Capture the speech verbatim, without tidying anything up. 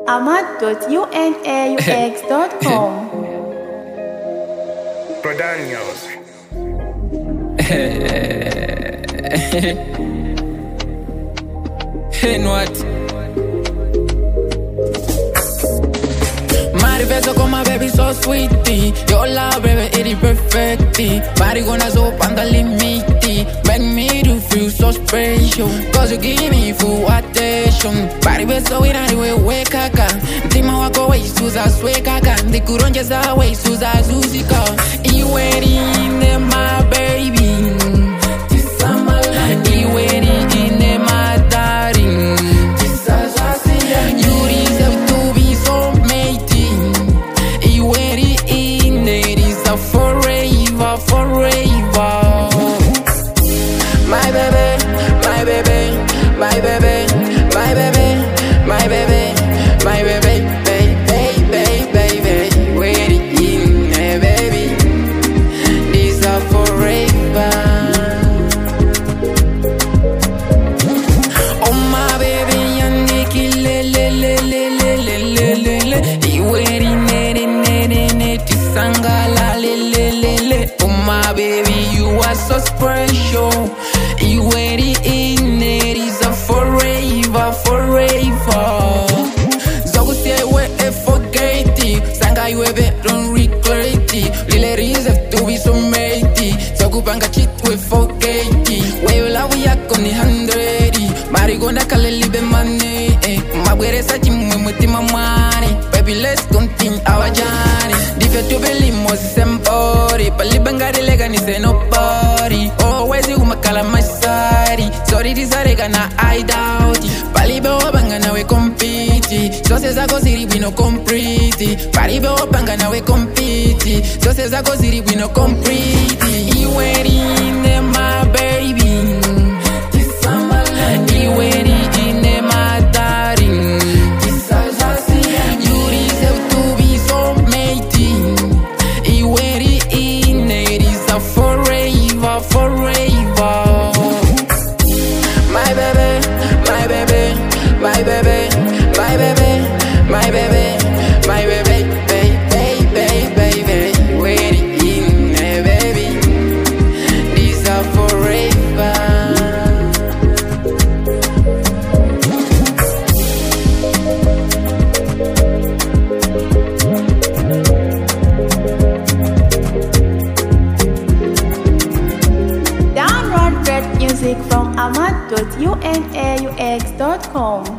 ahmad dot unaux dot com. Prodanios. And what? Mariveso con my baby so sweetie. Your love baby it is perfecty. Marijuana so panda limiti. Make me to feel so special. Cause you give me full attention. Mariveso in any way we kaka. Tima wako we suza swe kaka. Ndikuronjeza we suza zuzika. You waiting in my baby. You waiting in my darling. You deserve to be so mating. You waiting it is a forever, forever. My baby, my baby, my baby, my baby, my baby, my baby, baby, baby, baby, waiting, eh, baby. This a forever. Oh my baby, Yannick, le le le le le le le le le. You waiting, ne ne ne ne ne, tisangala le le le le. Oh my baby, you are so special. You waiting in it is a forever, forever. Zogu say we e forget it. Sanga you ever don't regret it. Lile reserve to be so matey. Zogu banga cheat we forget it. We will have we akoni hundred. Marigonda kale libe money. Mabwere sachi mwemuti mamani. Baby let's continue our journey. Dife to be limos sempori. Pali bangari lega ni say nobody. Always you makala my side. Sorry disarega na I doubt it. Pali be obanga na we compete. So says I go ziri we no complete. Pali be obanga na we compete. So says I go ziri we no complete. You waiting in my baby. You waiting in my darling. You deserve to be so mating. You waiting it is a forever, forever. My baby, my baby, my baby, my baby, my baby, my baby, baby, baby, baby, waiting, eh, baby. This a forever. Download great music from ahmad dot unaux dot com.